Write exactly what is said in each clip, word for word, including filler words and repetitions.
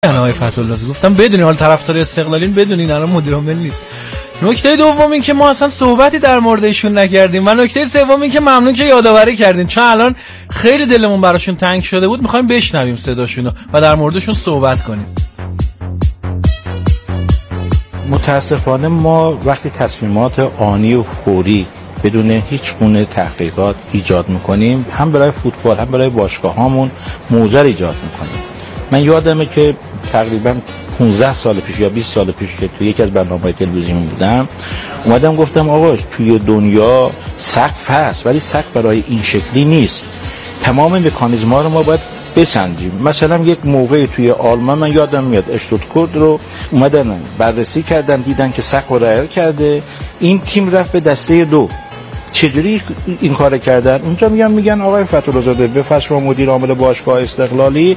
آقای فتح‌الله گفتم بدونین حال طرفدار استقلالین بدونین الان مدیر عامل نیست. نکته دوم این که ما اصلا صحبتی در مورد ایشون نکردیم و نکته سوم این که ممنون که یادآوری کردین، چون الان خیلی دلمون براشون تنگ شده بود، می‌خوایم بشنویم صداشونو و در موردشون صحبت کنیم. متاسفانه ما وقتی تصمیمات آنی و فوری بدون هیچ گونه تحقیقات ایجاد میکنیم، هم برای فوتبال هم برای باشگاه هامون موزر ایجاد میکنیم. من یادمه که تقریبا پانزده سال پیش یا بیست سال پیش که توی یکی از برنامه‌های تلویزیونی بودم، اومدم گفتم آقا توی دنیا سقف هست ولی سقف برای این شکلی نیست. تمام مکانیزم‌ها رو ما باید بسنجیم. مثلا یک موقعی توی آلمان من یادم میاد اشتوتگارت رو اومدن بررسی کردن، دیدن که سقف رعایت کرده، این تیم رفت به دسته دو. چجوری این کار کردن؟ اونجا میگن میگن آقای فتح‌الله زاده به فصل مدیر عامل باشگاه استقلالی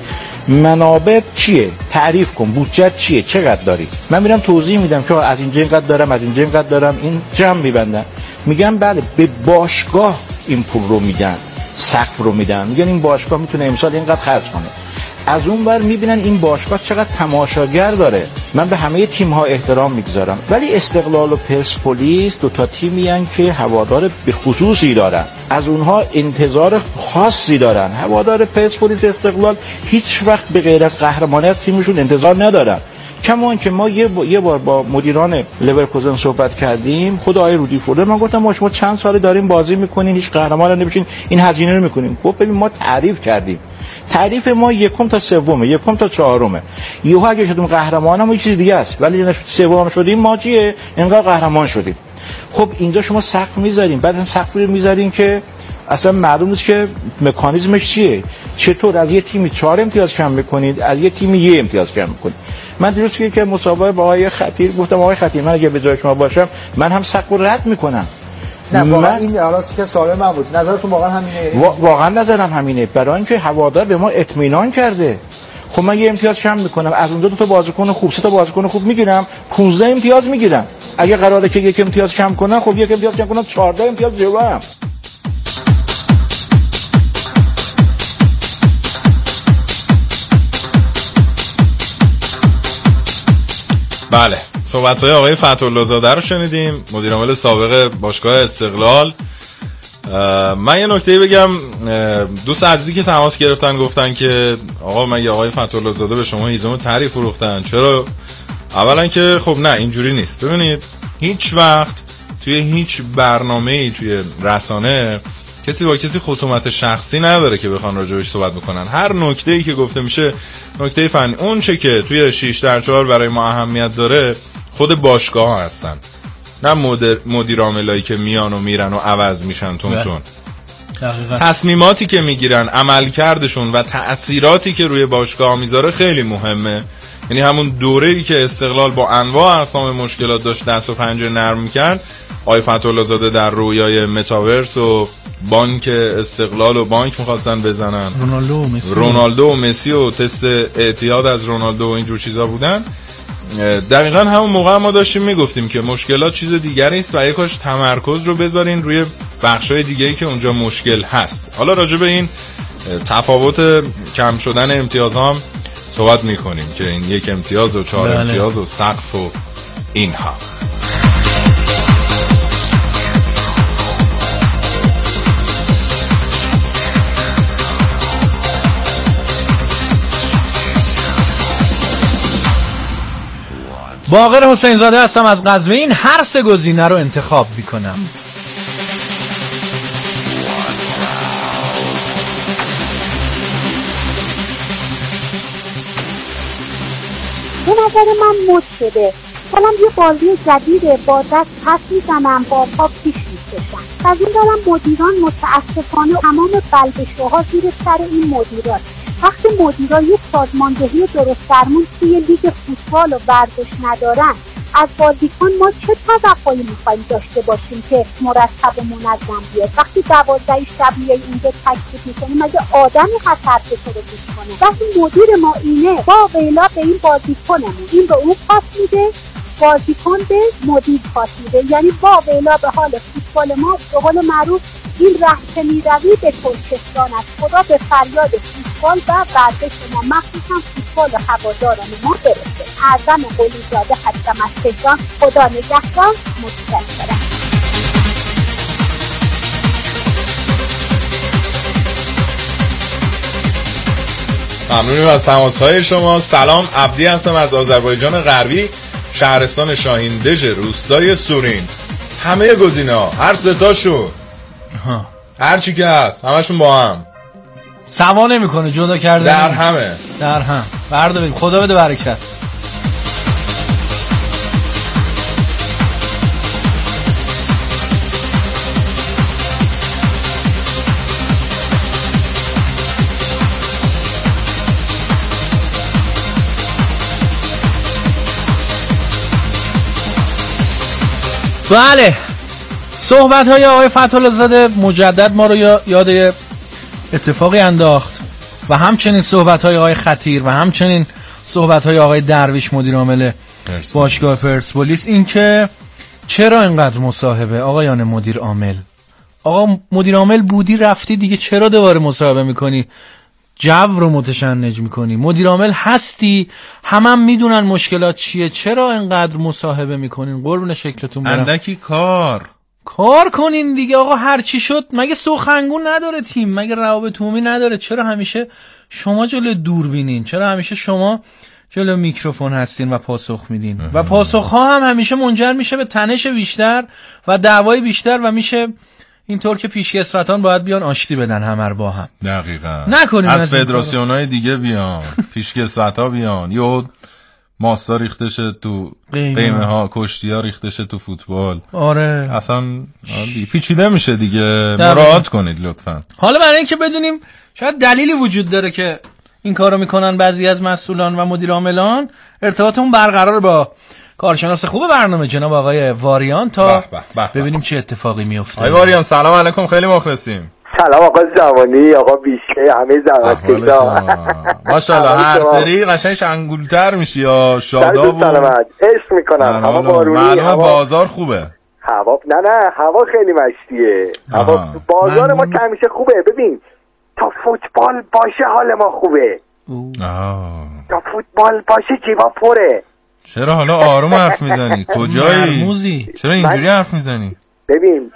منابع چیه؟ تعریف کن، بودجه چیه؟ چقدر داری؟ من میرم توضیح میدم که از اینجا اینقدر دارم، از اینجا اینقدر دارم، این جمع میبندن. میگن بله به باشگاه این پول رو میدن، سقف رو میدن، میگن این باشگاه میتونه امسال اینقدر خرج کنه. از اون ور میبینن این باشگاه چقدر تماشاگر داره. من به همه تیم ها احترام میگذارم، ولی استقلال و پرسپولیس دو تا تیمی ان که هوادار به خصوصی دارن، از اونها انتظار خاصی دارن. هوادار پرسپولیس استقلال هیچ وقت به غیر از قهرمانی از تیمشون انتظار ندارن. کما که ما یه, با... یه بار با مدیران لورکوزن صحبت کردیم، خود آقای رودی فولر، من گفتم ما شما چند سال داریم بازی میکنین هیچ قهرمان نمیشین، این هزینه رو میکنین. گفت ببین ما تعریف کردیم، تعریف ما یکم تا سومه، یکم تا چهارمه. یهو اگه شدیم قهرمانم یه چیز دیگه است، ولی نه سوم شدیم ما چیه انقدر قهرمان شدیم. خب اینجا شما سقف میذارین، بعد هم سقف رو میذارین که اصلا معلوم نیست که مکانیزمش چیه. چطور از یه تیمی چهار امتیاز کم میکنید، از یه تیمی یه امتیاز کم میکنید. من دیروز که مسابقه با آقای خطیر گفتم آقای خطیر من اگه به جای شما باشم من هم سقف رو رد میکنم. نه واقعا این حالاست که سوال من بود. نظرتون واقعا همینه؟ وا... واقعا نظرم همینه، برای اینکه هوادار به ما اطمینان کرده. خب من یه امتیاز کم میکنم، از اونجا دو تا بازیکن خوب، سه تا بازیکن خوب میگیرم، پانزده امتیاز میگیرم. اگه قراره که یک امتیاز کم کنم، خب یک امتیاز کم کنم چهارده امتیاز جلوام. بله، صحبت‌های آقای فتح‌الله زاده رو شنیدیم، مدیر عامل سابق باشگاه استقلال. من یه نکته بگم، دوست عزیزی که تماس گرفتن گفتن که آقا مگه آقای فتح‌الله زاده به شما هیزم طری فروختن؟ چرا؟ اولا که خب نه اینجوری نیست. ببینید هیچ وقت توی هیچ برنامه‌ای توی رسانه کسی با کسی خصومت شخصی نداره که بخوان راجعش صحبت بکنن. هر نکته‌ای که گفته میشه نکته فنی، اون چه که توی شش در چهار برای ما اهمیت داره خود باشگاه ها هستن، نه مدیر مدیر عاملایی که میان و میرن و عوض میشن تون تون. تصمیماتی که میگیرن، عملکردشون و تأثیراتی که روی باشگاه میذاره خیلی مهمه. یعنی همون دوره‌ای که استقلال با انواع اقسام مشکلات داشت دست و پنجه نرم می‌کرد، آقای فتح‌الله زاده در رویای متاورس و بانک استقلال و بانک می‌خواستن بزنن، رونالدو و مسی رونالدو و مسی و تست اعتیاد از رونالدو و اینجور چیزا بودن. دقیقاً همون موقع ما داشتیم میگفتیم که مشکلات چیز دیگری است و یکاش تمرکز رو بذارین روی بخشای دیگه‌ای که اونجا مشکل هست. حالا راجع به این تفاوت کم شدن امتیازها هم صحبت میکنیم که این یک امتیاز و چهار بله. امتیاز و سقف و اینها. باقر حسین زاده هستم از قزوین. هر سه گزینه رو انتخاب میکنم. به نظر من مد شده. حالا یه بازی جدیده، با دست پس میزنم، با پا پیش میکشم. از این دارم مدیران متاسفانه تمام بلبشوها زیر سر این مدیران. وقتی مدیران یک سازماندهی درست درمون توی لیگ فوتبال و ورزش ندارن، از بازیکن ما چه توقعی میخوایم داشته باشیم که مرتب و منظم بیاد؟ وقتی دوازده شبیه اینجا تکلیف میکنیم، مگه آدمی خطر فشار رو گوش کنه؟ وقتی مدیر ما اینه با ویلا به این بازیکنمون این به اون پاس میده، بازیکن به مدیر پاسیده، یعنی با ویلا به حال فوتبال ما به قول معروف این ره که میروی به ترکستان است. خدا به فریاد فوتبال و ورزش ما مخصوصا فوتبال و هواداران ما برسه. اعظم قلیزاده هستم از تهران. خدا نگهدار. متشکرم. ممنونیم از تماس‌های شما. سلام، عبدی هستم از آذربایجان غربی، شهرستان شاهیندژ، روستای سورین. همه گزینه‌ها، هر سه تاشون، هر چی که هست، همشون با هم. سوا نمی‌کنه، جدا کرده در همه. در هم. بردا ببین، خدا بده برکت. بله، صحبت های آقای فتح‌الله زاده مجدد ما رو یاد اتفاقی انداخت و همچنین صحبت های آقای خطیر و همچنین صحبت های آقای درویش مدیر عامل باشگاه پرسپولیس، این که چرا اینقدر مصاحبه آقایان مدیر عامل. آقا مدیر عامل بودی رفتی دیگه، چرا دوباره مصاحبه میکنی؟ جو رو متشنج میکنی. مدیر عامل هستی، همه هم میدونن مشکلات چیه، چرا اینقدر مصاحبه میکنین؟ قربون شکلتون برم. اندکی کار کار کنین دیگه آقا. هر چی شد مگه سخنگون نداره تیم؟ مگه روابط عمومی نداره؟ چرا همیشه شما جلو دوربینین؟ چرا همیشه شما جلو میکروفون هستین و پاسخ میدین؟ و پاسخها هم همیشه منجر میشه به تنش بیشتر و دعوای بیشتر و میشه اینطور که پیشکسوتان باید بیان آشتی بدن همه با هم. دقیقاً. نکنیم از فدراسیون‌های دیگه بیان، پیشکسوت‌ها بیان، یه ماستا ریختشه تو قیمه ها، کشتی ها ریختشه تو فوتبال. آره اصلا پیچیده میشه دیگه. مراعات کنید لطفاً. حالا برای اینکه بدونیم شاید دلیلی وجود داره که این کارو میکنن بعضی از مسئولان و مدیر عاملان، ارتباطمون برقرار با کارشناس خوب برنامه جناب آقای واریان تا بح بح بح بح. ببینیم چه اتفاقی میفته. آقای واریان سلام علیکم، خیلی مخلصیم. سلام آقا جوانی، آقا بیشه، همه زحمتکشا. ماشاءالله هر سری قشنگ شنگولتر میشی یا شاداب و سلامت. عشق میکنم. هوا بارونی، معلومه بازار خوبه. هوا نه نه هوا خیلی مشتیه. هوا بازار ما که همیشه خوبه. ببین تا فوتبال باشه حال ما خوبه. آه. تا فوتبال باشه جیبا پره. چرا حالا آروم حرف میزنی؟ کجایی؟ مرموزی. چرا اینجوری حرف میزنی؟ ببین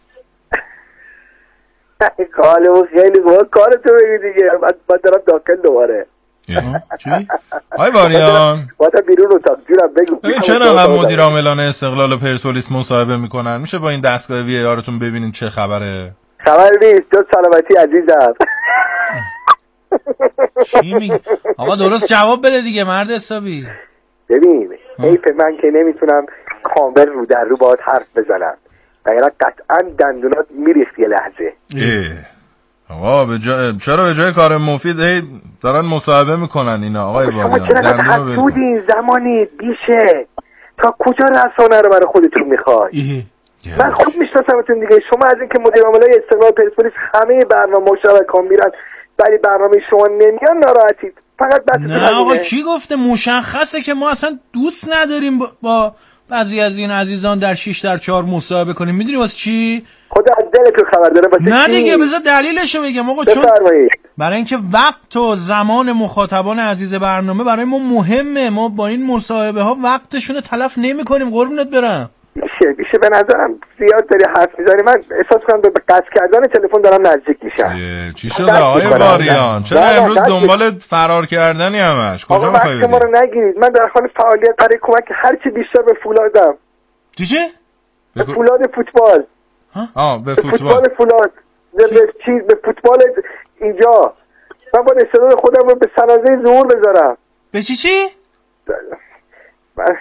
کالمون خیلی خوب، کارتو بگی دیگه. بعد بعد دارم داخل دوباره. چی؟ آی واریان بعد بیرون اتاق جورم بگو. ببین چرا انقدر مدیر عاملان استقلال و پرسپولیس مصاحبه میکنن؟ میشه با این دستگاه وی آرتون ببینین چه خبره؟ خبر نیست جز سلامتی عزیزم. چی میگی؟ آقا درست جواب بده دیگه مرد حسابی. ببین حیف من که نمیتونم کامل رو در رو باهات حرف بزنم، وگرنه قطعا دندونات میریخت یه لحظه. آقا به جا... چرا به جای کار مفید هی دارن مصاحبه میکنن اینا آقای واریان؟ دندونو حسودین زمانی بیشه تا کجا رسانه رو برای خودتون میخوای؟ من خوب میشناسمتون دیگه. شما از اینکه مدیر عاملای استقلال پرسپولیس همه برنامه مشارکان میرن ولی برنامه شما نمیان ناراحتید. فقط بس نه آقا کی گفته؟ مشخصه که ما اصلا دوست نداریم با, با بعضی از این عزیزان در شش در چهار مصاحبه کنیم. میدونی واسه چی؟ خدا از دلتون خبر داره. واسه نه دیگه بذار دلیلشو بگم آقا. چون برای اینکه وقت و زمان مخاطبان عزیز برنامه برای ما مهمه. ما با این مصاحبه ها وقتشون تلف نمی‌کنیم. قربونت برم. میشه میشه به نظرم زیاد داری حرف میزنی. من احساس کنم به قطع کردن تلفن دارم نزدیک میشم. چی شده آقای واریان؟ چرا امروز دنبال فرار کردنی همش؟ کجا می‌خوای برید؟ ما رو نگیرید. من در حال فعالیت برای کمک هر چی بیشتر به فولادم. چی چی؟ به فولاد فوتبال. آه به فوتبال. فوتبال فولاد. به چیز به فوتبال اینجا. من باید استعداد خودم رو به سنازه ظهور بذارم. به چی چی؟ من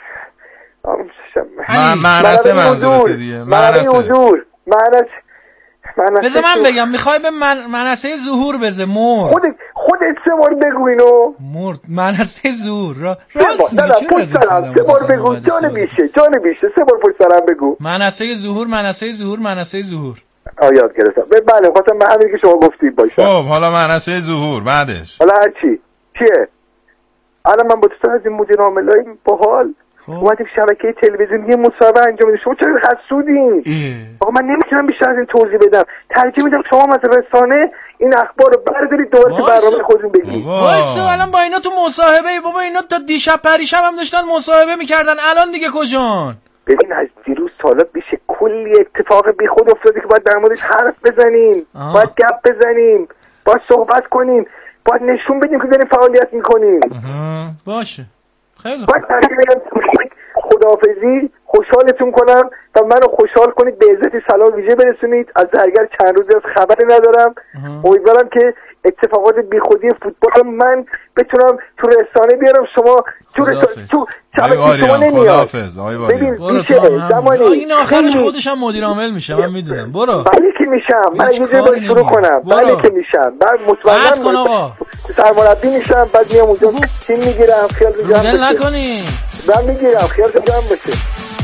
معنسه منظورت دیگه. معنسه حضور. معنسه بذار من بگم. میخوای به معنسه ظهور بذار مرد. خودت خودت سه بار بگو اینو. مرد معنسه ظهور را راست میگی. چرا پشت سرم سه بار بگو. جان بیشه جان بیشه سه بار پشت سرم بگو. معنسه ظهور معنسه ظهور معنسه ظهور. آ یاد گرفتم. بله خواستم به همین که شما گفتید باشه. خب حالا معنسه ظهور بعدش حالا هر چی چیه؟ الان من با تو از این مدیر عاملای باحال اومدیم شبکه تلویزیونی مصاحبه انجام میدیم. شما چرا حسودین؟ آقا من نمیتونم بیشتر از این توضیح بدم. ترجیح میدم شما از رسانه این اخبار رو بردارید دوباره تو برنامه خودتون بگید. واسه الان با اینا تو مصاحبه ای بابا، اینا تا دیشب پریشب هم داشتن مصاحبه میکردن، الان دیگه کجان؟ ببین از دیروز سالا بیشه کلی اتفاق بیخود افتاده که باید در موردش حرف بزنیم، آه. باید گپ بزنیم، باید صحبت کنیم، باید نشون بدیم که داریم فعالیت میکنیم. باشه خیلی باید خداحافظی، خوشحالتون کنم و منو خوشحال کنید، به عزت سلام ویژه برسونید. از زرگر چند روزی از خبری ندارم. امیدوارم که اتفاقات بیخودی فوتبال من بتونم تو رسانه بیارم. شما تو رسانه تو شبکه شما نمیاد. ببین میشه زمانی این آخرش خودش هم مدیر عامل میشه، من میدونم. برو بله که میشم، من یه جایی باید شروع کنم. بله که میشم، بعد مطمئنم سرمربی میشم، بعد میام اونجا تیم میگیرم. خیالتون جمع باشه نکنی من میگیرم، خیالتون جمع باشه.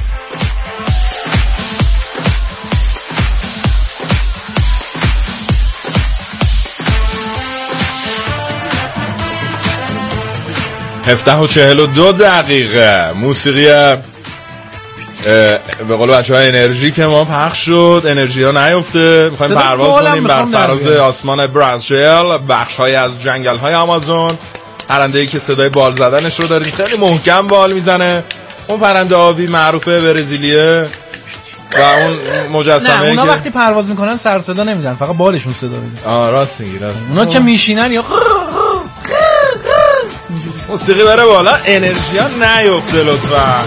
هفده و چهل و دو دقیقه موسیقی به قول بچه ها انرژی که ما پخش شد. انرژی ها نیفته، میخوایم پرواز کنیم بر فراز آسمان برزیل، بخش های از جنگل های آمازون. پرنده ای که صدای بال زدنش رو داریم، خیلی محکم بال میزنه. اون پرنده آبی معروفه برزیلیه و اون مجسمه نه اونا وقتی پرواز میکنن سر صدا نمیزنن، فقط بالشون صدا میزنن. آه راست میگی، راست. اونا که میشینن یا موسیقی بره بالا، انرژی ها نیفته لطفا.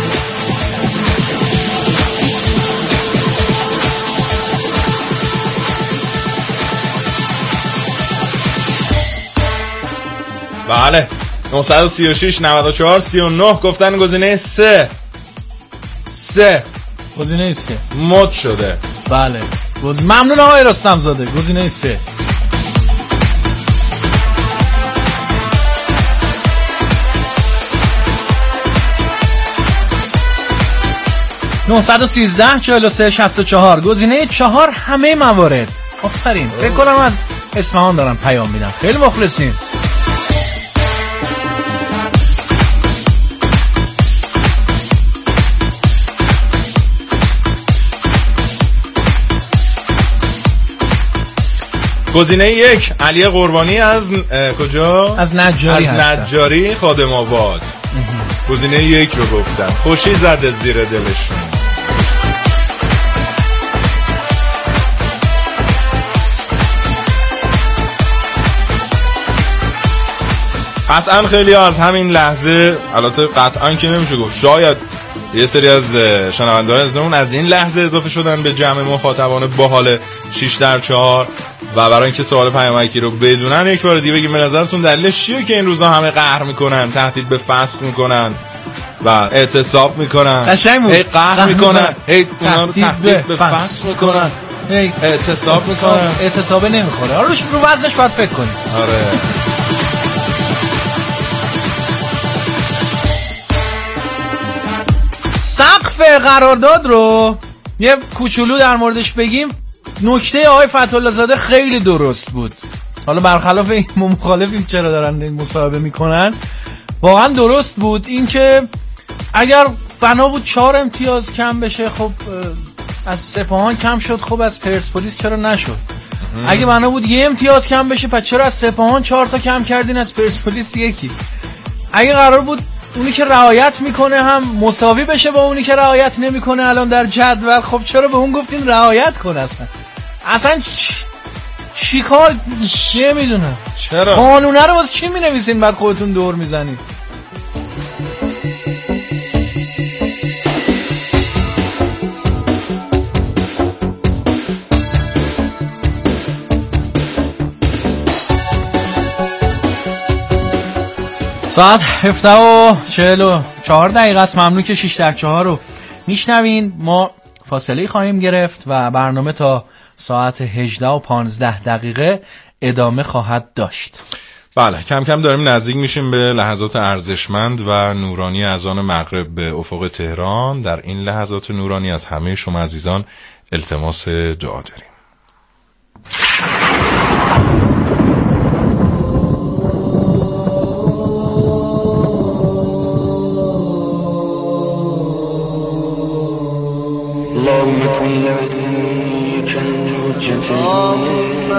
بله نه یک شش نه چهار سه نه گفتن گزینه سه سه گزینه سه مد شده. بله گز... ممنون آقای رستم زاده. گزینه سه نه یک سه چهل و سه شصت و چهار گزینه چهار همه موارد. آفرین. فکر کنم از اصفهان دارم پیام میدم. خیلی مخلصین. گزینه یک علی قربانی از کجا؟ از نجاری از نجاری خادم آباد. گزینه یک رو گفتن، خوشی زده زیر دلشون. قطعا خیلی از همین لحظه، البته قطعا که نمیشه گفت، شاید یه سری از شنونده‌های ازمون از این لحظه اضافه شدن به جمع مخاطبان باحال شش در چهار و برای اینکه سوال پیامکی رو بدونن یک بار دیگه بگیم به نظرتون دلیلش چیه که این روزا همه قهر میکنن، تهدید به فسخ میکنن و اعتصاب میکنن، هی قهر میکنن، هی اونا رو تهدید به فسخ میکنن، هی اعتصاب میکنن، اعتصاب نمیخوره. آره روش رو وزنش باید فکر کنی. آره سقف قرارداد رو یه کوچولو در موردش بگیم. نکته آقای فتح‌الله زاده خیلی درست بود. حالا برخلاف این مخالفیم چرا دارن این مصاحبه میکنن، واقعا درست بود. این که اگر بنا بود چهار امتیاز کم بشه، خب از سپاهان کم شد، خب از پرسپولیس چرا نشد؟ اگه بنا بود یه امتیاز کم بشه، پس چرا از سپاهان چهار تا کم کردین، از پرسپولیس یکی؟ اگه قرار بود اونی که رعایت میکنه هم مساوی بشه با اونی که رعایت نمیکنه الان در جدول، خب چرا به اون گفتین رعایت کن؟ اصلا اصلا چی کار نمیدونم، چرا قانونه رو واسه چی مینویسین بعد خودتون دور میزنید؟ ساعت هفده و چهل و چهار دقیقه است. ممنون که شش در چهار رو میشنوین. ما فاصله خواهیم گرفت و برنامه تا ساعت هجده و پانزده دقیقه ادامه خواهد داشت. بله کم کم داریم نزدیک میشیم به لحظات ارزشمند و نورانی اذان مغرب به افق تهران. در این لحظات نورانی از همه شما عزیزان التماس دعا داریم. اللهم كن لوليك الحجة اللهم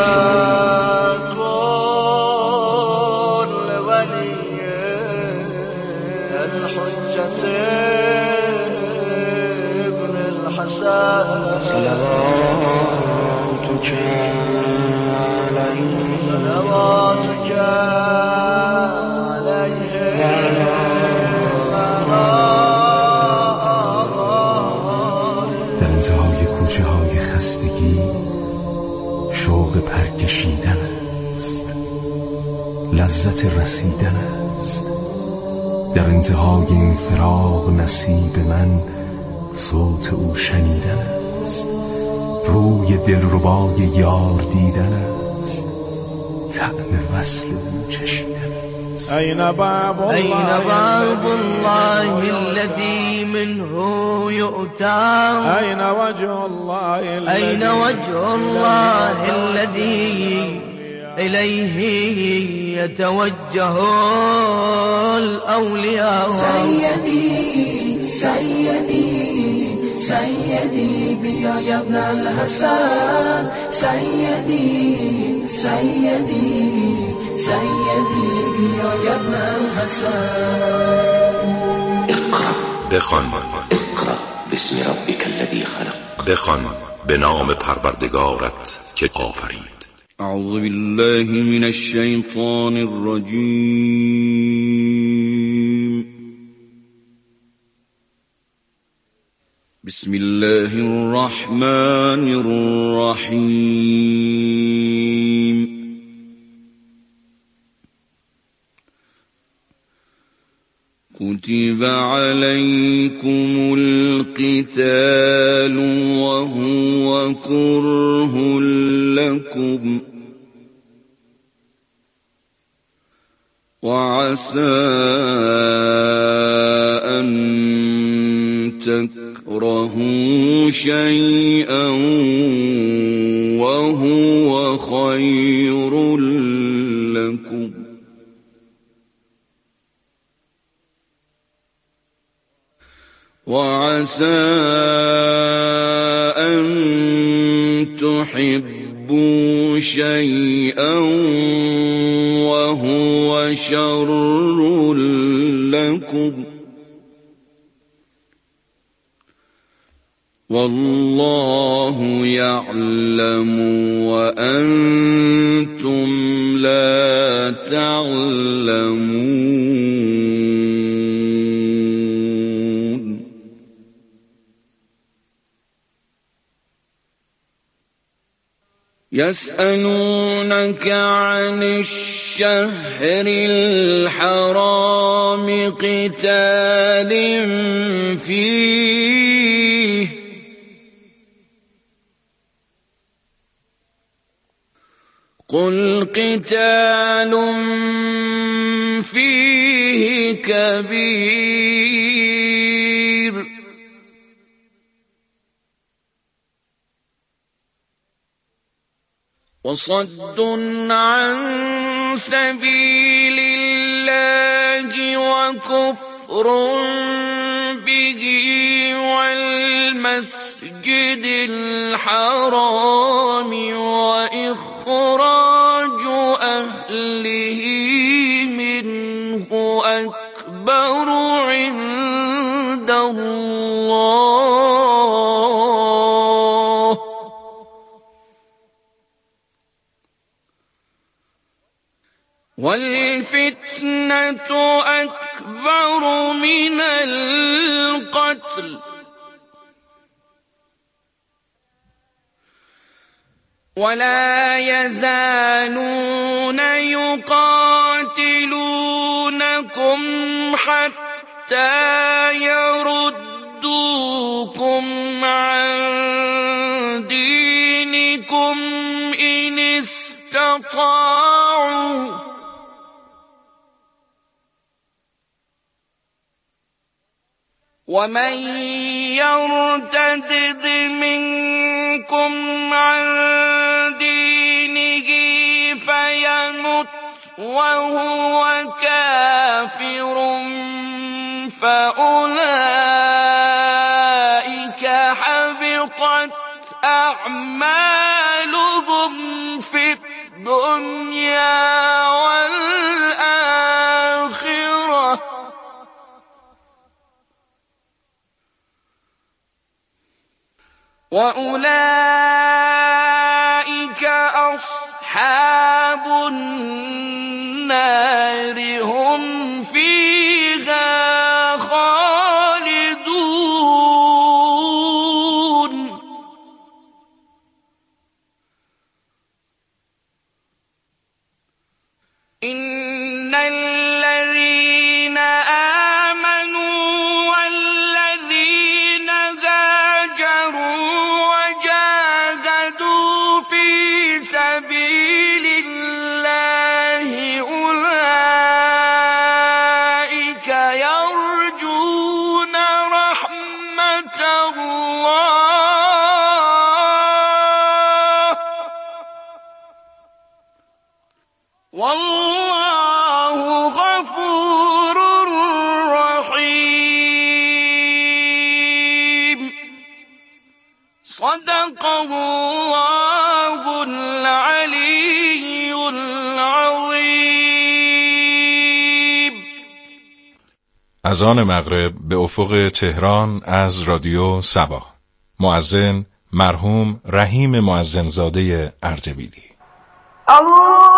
كن لوليك الحجة ابن الحسن صلواتك عليه صلواتك عليه در انتهای کوچه های خستگی شوق پرکشیدن است، لذت رسیدن است. در انتهای این فراق نصیب من صوت او شنیدن است، روی دلربای یار دیدن است، طعم وصل او چشیدن است. أين باب الله, أين باب الله الذي منه يؤتى أين وجه الله أين وجه الله الذي إليه يتوجه الأولياء سيدي سيدي سيدي بيا يا ابن الحسن سيدي سيدي سيدي بيا يا ابن الحسن بخوان اقرأ باسم ربك الذي خلق بخوان به نام پروردگارت که آفرید. اعوذ بالله من الشیطان الرجیم بسم الله الرحمن الرحیم كتب عليكم القتال وهو كره لكم وعسى أن تكرهوا شيئا وهو خير لكم وعسى أن تحبوا شيئا وهو شر لكم والله يعلم وأنتم لا تعلمون يسألونك عن الشهر الحرام قتال فيه قل قتال فيه كبير وصد عن سبيل الله وكفر به والمسجد الحرام وإخراج أهله منه أكبر عند الله والفتنة أكبر من القتل ولا يزالون يقاتلونكم حتى يردوكم عن دينكم إن استطاعوا ومن يرتد منكم عن دينه فيمت وهو كافر فأولئك حبطت حبطت أعمالهم في الدنيا والآخرة وأولئك أصحاب النار هم فيها خالدون إن الذين آمنوا والذين هاجروا وجاهدوا في سبيل الله أولئك يرجون رحمة الله والله غفور رحيم صدق الله العلي العظيم. اذان مغرب به افق تهران از رادیو صبا. مؤذن مرحوم رحیم مؤذنزاده اردبیلی. الله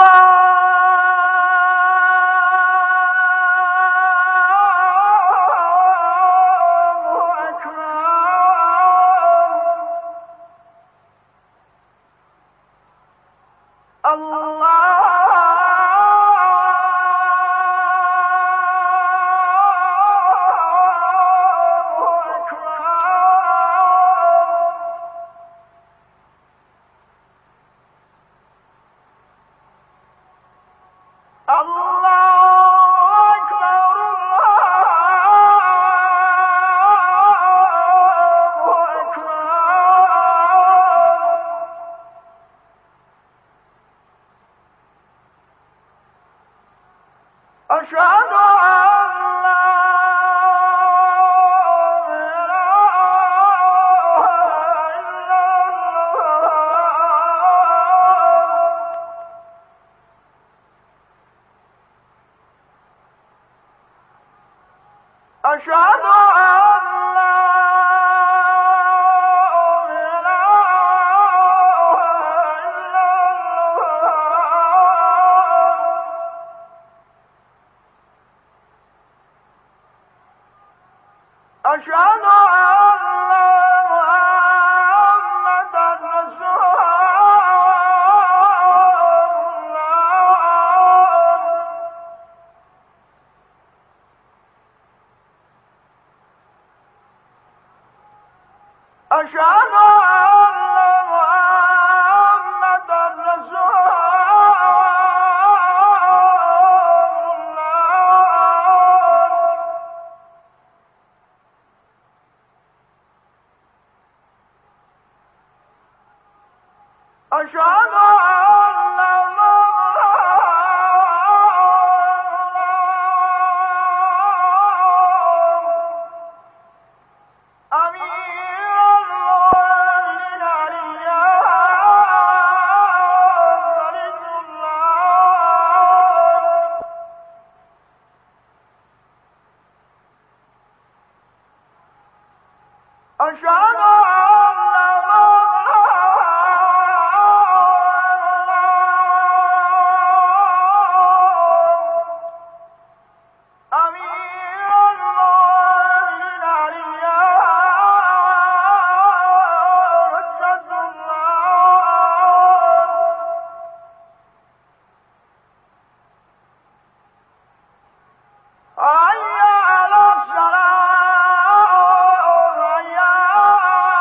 حي على الصلاة حي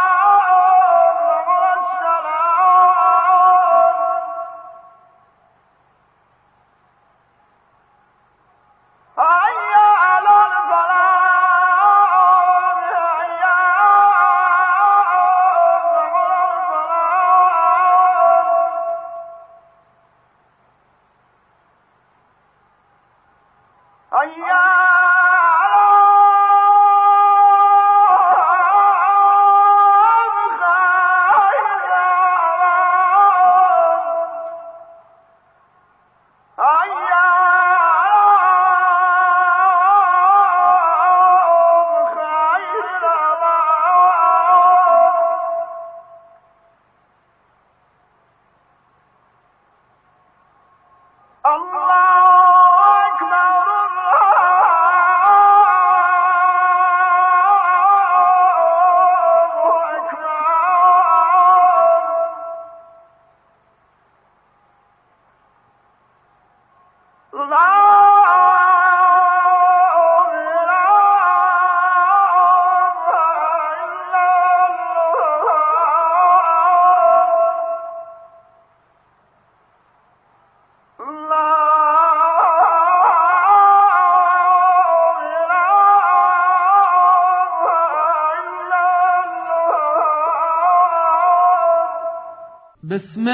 بسم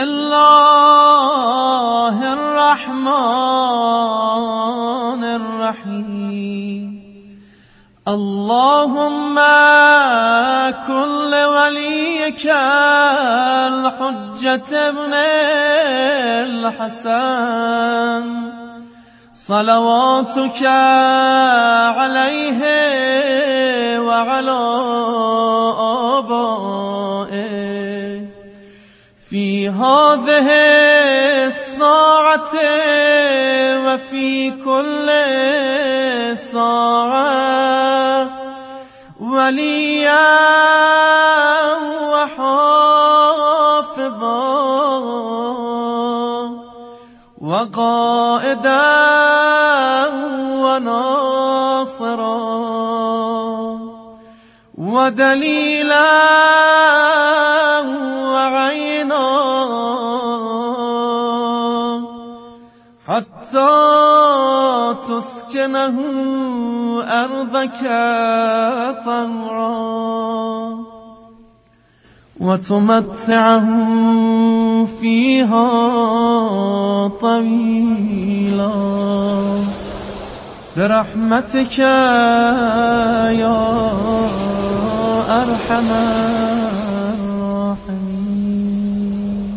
الله الرحمن الرحیم اللهم كل وليك الحجة ابن الحسن صلواتك عليه وعلى آبائه في هذه الساعة وفي كل ساعة وليا وحافظا وقائدا وناصرا ودليلا وعينا حتى تسكنه أرضك طوعا وتمتعه فيها طويلا برحمتك يا أرحم الراحمين.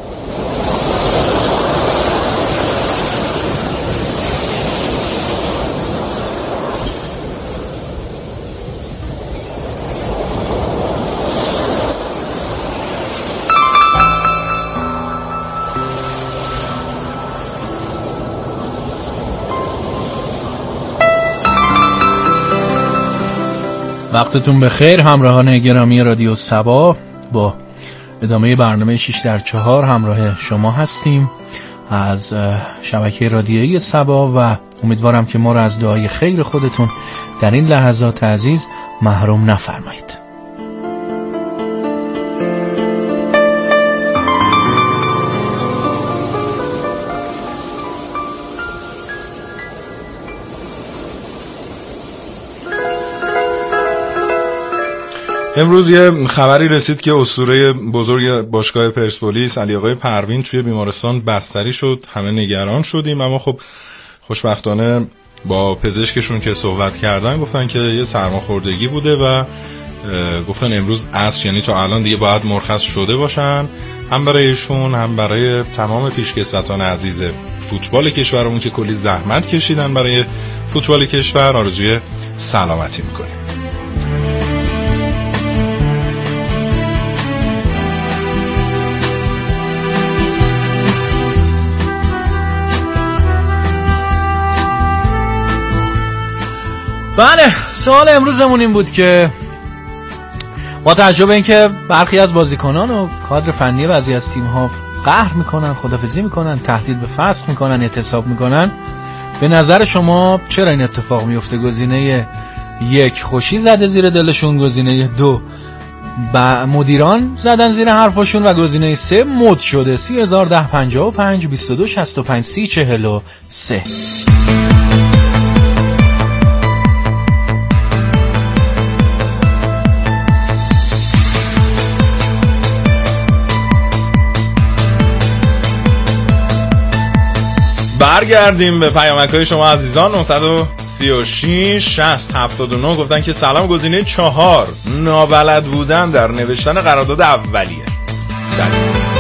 وقتتون بخیر همراهان گرامی رادیو سبا، با ادامه برنامه شش در چهار همراه شما هستیم از شبکه رادیویی سبا و امیدوارم که ما را از دعای خیر خودتون در این لحظات عزیز محروم نفرمایید. امروز یه خبری رسید که اسطوره بزرگ باشگاه پرسپولیس علی آقای پروین توی بیمارستان بستری شد. همه نگران شدیم، اما خب خوشبختانه با پزشکشون که صحبت کردن گفتن که یه سرماخوردگی بوده و گفتن امروز عصر، یعنی تا الان دیگه باید مرخص شده باشن، هم برای ایشون هم برای تمام پیشکسوتان عزیز فوتبال کشورمون که کلی زحمت کشیدن برای فوتبال کشور آرزوی سلامتی میکنیم. بله، سوال امروزمون این بود که با توجه به اینکه برخی از بازیکنان و کادر فنی بعضی از تیم‌ها قهر میکنن، خدافظی میکنن، تهدید به فسخ میکنن، اعتصاب میکنن، به نظر شما چرا این اتفاق میفته؟ گزینه یک، خوشی زده زیر دلشون، گزینه دو، با مدیران زدن زیر حرفاشون، و گزینه سه مد شده. سی هزار ده پنجاه و پنج بیست و دو شصت و پنج سی چهل و سه. برگردیم به پیامک‌های شما عزیزان. نه سه شش شصت هفتاد و نه گفتن که سلام، گزینه چهار، نابلد بودن در نوشتن قرارداد اولیه. دلیل